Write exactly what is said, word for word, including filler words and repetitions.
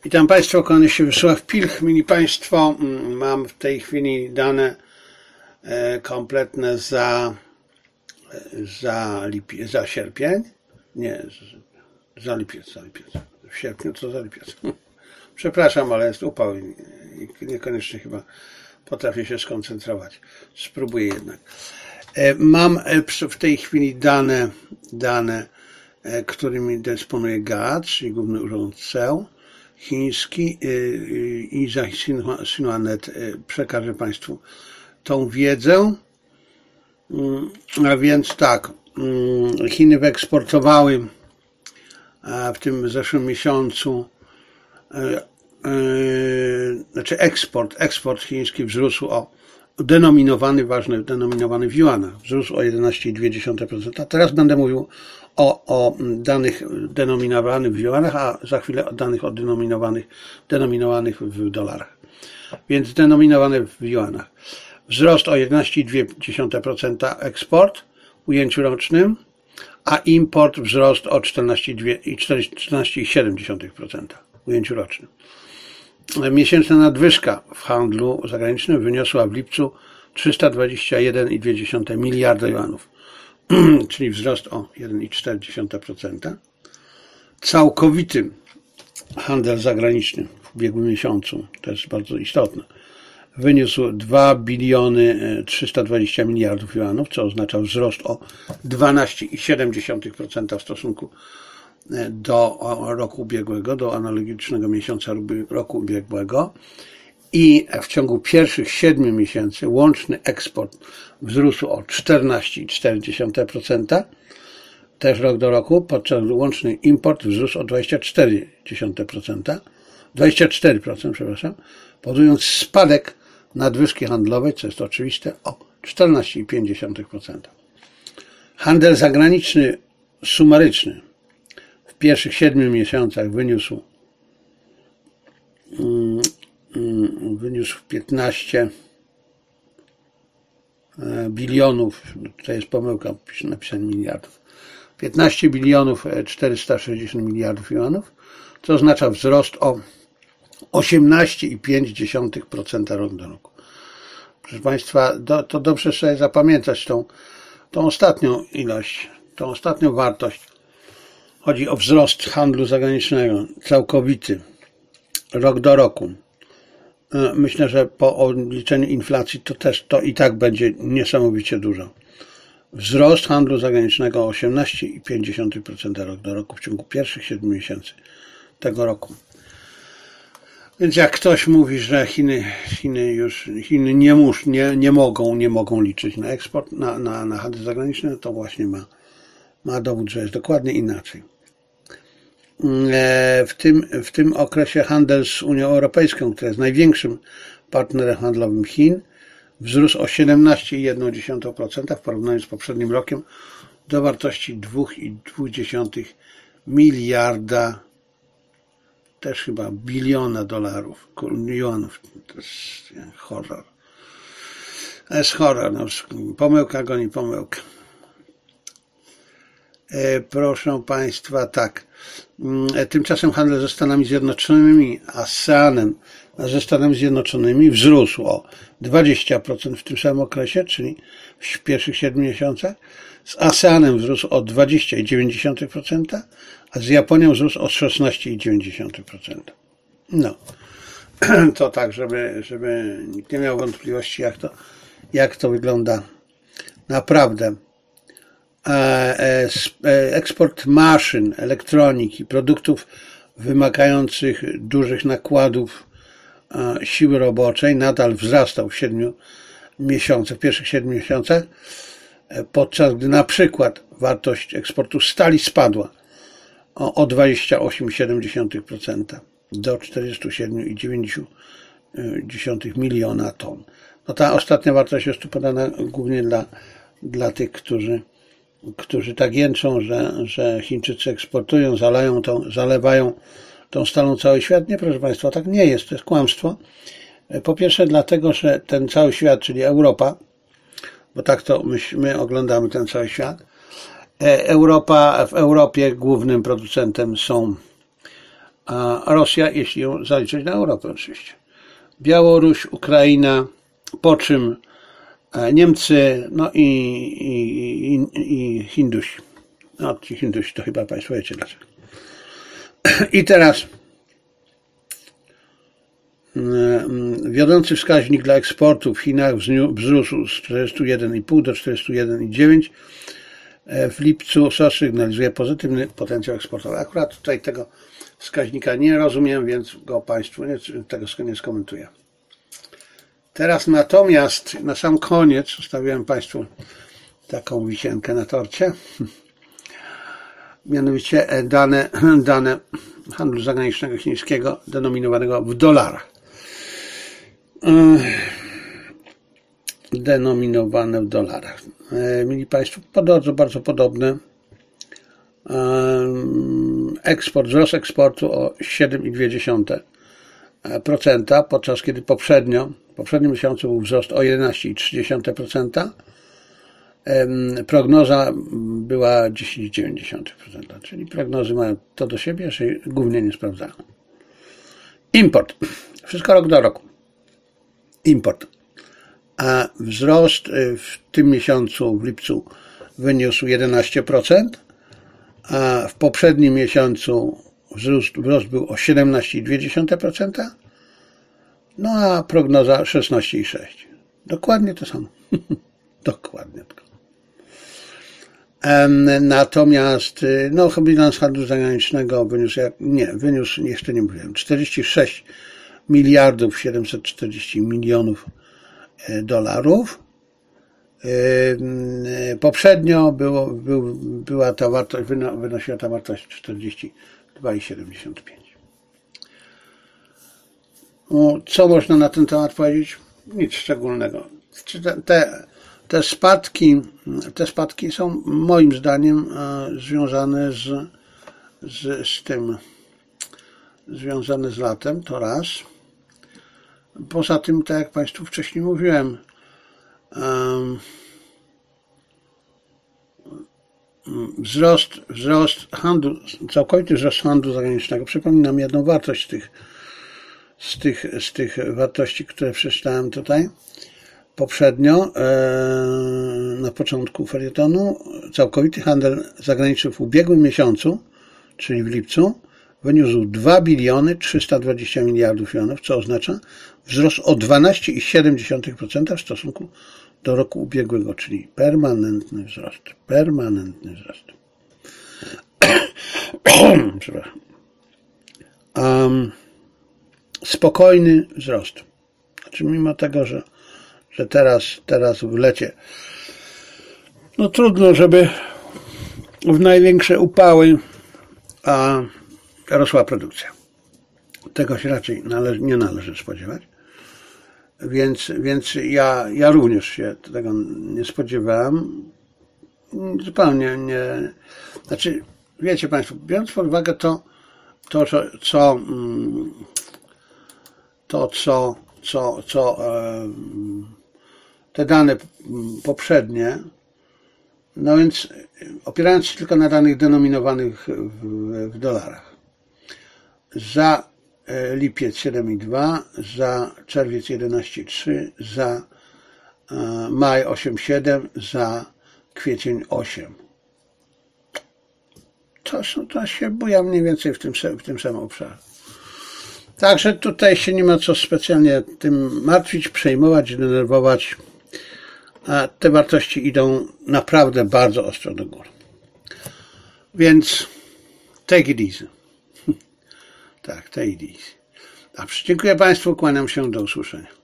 Witam Państwa, kłaniam się Wiesław Pilch. Mili Państwo, mam w tej chwili dane kompletne za, za, lipiec, za sierpień, nie, za lipiec, za lipiec, w sierpniu co za lipiec. Przepraszam, ale jest upał i niekoniecznie chyba potrafię się skoncentrować. Spróbuję jednak. Mam w tej chwili dane, dane którymi dysponuje G A C, czyli Główny Urząd C E U chiński, i za Xinhua.net przekażę Państwu tą wiedzę. A więc tak, Chiny wyeksportowały w tym zeszłym miesiącu, znaczy eksport, eksport chiński wzrósł o denominowany, ważny, denominowany w juanach, wzrósł o jedenaście przecinek dwa procent. Teraz będę mówił o, o danych denominowanych w juanach, a za chwilę o danych oddenominowanych, denominowanych w dolarach. Więc denominowane w juanach. Wzrost o jedenaście przecinek dwa procent eksport w ujęciu rocznym, a import wzrost o czternaście przecinek siedem procent w ujęciu rocznym. Miesięczna nadwyżka w handlu zagranicznym wyniosła w lipcu trzysta dwadzieścia jeden przecinek dwa miliarda juanów, czyli wzrost o jeden przecinek cztery procent. Całkowity handel zagraniczny w ubiegłym miesiącu, to jest bardzo istotne, wyniósł dwa biliony trzysta dwadzieścia miliardów juanów, co oznacza wzrost o dwanaście przecinek siedem procent w stosunku do roku ubiegłego, do analogicznego miesiąca roku ubiegłego, i w ciągu pierwszych siedmiu miesięcy łączny eksport wzrósł o czternaście przecinek cztery procent, też rok do roku, podczas gdy łączny import wzrósł o dwadzieścia cztery przecinek pięć procent, dwadzieścia cztery procent, przepraszam, powodując spadek nadwyżki handlowej, co jest oczywiste, o czternaście przecinek pięć procent. Handel zagraniczny sumaryczny w pierwszych siedmiu miesiącach wyniósł wyniósł piętnaście bilionów, tutaj jest pomyłka, napisane miliardów, piętnaście bilionów czterysta sześćdziesiąt miliardów juanów, co oznacza wzrost o osiemnaście przecinek pięć procent rok do roku. Proszę Państwa, do, to dobrze sobie zapamiętać tą, tą ostatnią ilość, tą ostatnią wartość. Chodzi o wzrost handlu zagranicznego, całkowity, rok do roku. Myślę, że po odliczeniu inflacji to też to i tak będzie niesamowicie dużo. Wzrost handlu zagranicznego o osiemnaście przecinek pięć procent rok do roku w ciągu pierwszych siedmiu miesięcy tego roku. Więc jak ktoś mówi, że Chiny, Chiny już Chiny nie, mus, nie, nie mogą, nie mogą liczyć na eksport, na, na, na handel zagraniczny, to właśnie ma, ma dowód, że jest dokładnie inaczej. W tym, w tym okresie handel z Unią Europejską, która jest największym partnerem handlowym Chin, wzrósł o siedemnaście przecinek jeden procent w porównaniu z poprzednim rokiem do wartości dwa przecinek dwa miliarda, też chyba biliona dolarów, juanów. To jest horror. To jest horror. No, pomyłka goni pomyłkę. Proszę Państwa, tak. Tymczasem handel ze Stanami Zjednoczonymi, ASEANem, ze Stanami Zjednoczonymi wzrósł o dwadzieścia procent w tym samym okresie, czyli w pierwszych siedmiu miesiącach. Z ASEANem wzrósł o dwadzieścia przecinek dziewięć procent, a z Japonią wzrósł o szesnaście przecinek dziewięć procent. No, to tak, żeby, żeby nikt nie miał wątpliwości, jak to, jak to wygląda naprawdę. Eksport maszyn, elektroniki, produktów wymagających dużych nakładów siły roboczej nadal wzrastał w siedmiu miesiącach, w pierwszych siedmiu miesiącach, podczas gdy na przykład wartość eksportu stali spadła o dwadzieścia osiem przecinek siedem procent do czterdzieści siedem przecinek dziewięć miliona ton. No ta ostatnia wartość jest tu podana głównie dla, dla tych, którzy którzy tak jęczą, że, że Chińczycy eksportują, zaleją tą, zalewają tą stalą cały świat. Nie, proszę Państwa, tak nie jest, to jest kłamstwo. Po pierwsze dlatego, że ten cały świat, czyli Europa, bo tak to my, my oglądamy ten cały świat, Europa, w Europie głównym producentem są a Rosja, jeśli ją zaliczyć na Europę oczywiście. Białoruś, Ukraina, po czym Niemcy, no i, i, i, i Hindusi. No ci Hindusi to chyba Państwo wiecie dlaczego. I teraz wiodący wskaźnik dla eksportu w Chinach wzrósł z czterdziestu jeden i pół do czterdziestu jeden przecinek dziewięć. W lipcu, co sygnalizuje pozytywny potencjał eksportowy. Akurat tutaj tego wskaźnika nie rozumiem, więc go Państwu nie, tego nie skomentuję. Teraz natomiast na sam koniec zostawiłem Państwu taką wisienkę na torcie. Mianowicie dane, dane handlu zagranicznego chińskiego denominowanego w dolarach. Denominowane w dolarach. Mieli Państwo bardzo, bardzo podobne. Eksport, wzrost eksportu o siedem przecinek dwa procent, podczas kiedy poprzednio, w poprzednim miesiącu był wzrost o jedenaście przecinek trzy procent. Prognoza była dziesięć przecinek dziewięć procent, czyli prognozy mają to do siebie, że głównie nie sprawdzają. Import. Wszystko rok do roku. Import. A wzrost w tym miesiącu, w lipcu, wyniósł jedenaście procent, a w poprzednim miesiącu wzrost, wzrost był o siedemnaście przecinek dwa procent, no a prognoza szesnaście przecinek sześć procent. Dokładnie to samo. Dokładnie to. Natomiast no, bilans handlu zagranicznego wyniósł, nie, wyniósł, jeszcze nie mówiłem, czterdzieści sześć miliardów siedemset czterdzieści milionów dolarów. Poprzednio było, był, była ta wartość, wynosiła ta wartość czterdzieści dwa przecinek siedemdziesiąt pięć. No, co można na ten temat powiedzieć? Nic szczególnego. Te, te, te, spadki, te spadki są moim zdaniem związane z, z, z tym, związane z latem, to raz. Poza tym, tak jak Państwu wcześniej mówiłem, um, wzrost, wzrost handlu, całkowity wzrost handlu zagranicznego. Przypominam jedną wartość z tych, z tych, z tych wartości, które przeczytałem tutaj poprzednio, e, na początku felietonu. Całkowity handel zagraniczny w ubiegłym miesiącu, czyli w lipcu, wyniósł dwa biliony trzysta dwadzieścia miliardów jonów, co oznacza wzrost o dwanaście przecinek siedem procent w stosunku do roku ubiegłego, czyli permanentny wzrost. Permanentny wzrost. Przepraszam. Um, spokojny wzrost. Znaczy mimo tego, że, że teraz, teraz w lecie no trudno, żeby w największe upały a rosła produkcja. Tego się raczej należy, nie należy spodziewać. Więc, więc ja, ja również się tego nie spodziewałem. Zupełnie nie. Znaczy, wiecie Państwo, biorąc pod uwagę to, to co, to, co, co, co te dane poprzednie, no więc opierając się tylko na danych denominowanych w, w dolarach. Za lipiec siedem przecinek dwa, za czerwiec jedenaście przecinek trzy, za maj osiem przecinek siedem, za kwiecień osiem. To, to się buja mniej więcej w tym, w tym samym obszarze. Także tutaj się nie ma co specjalnie tym martwić, przejmować, denerwować. A te wartości idą naprawdę bardzo ostro do góry. Więc take it easy. Tak, take it easy. Dobrze, dziękuję Państwu, kłaniam się, do usłyszenia.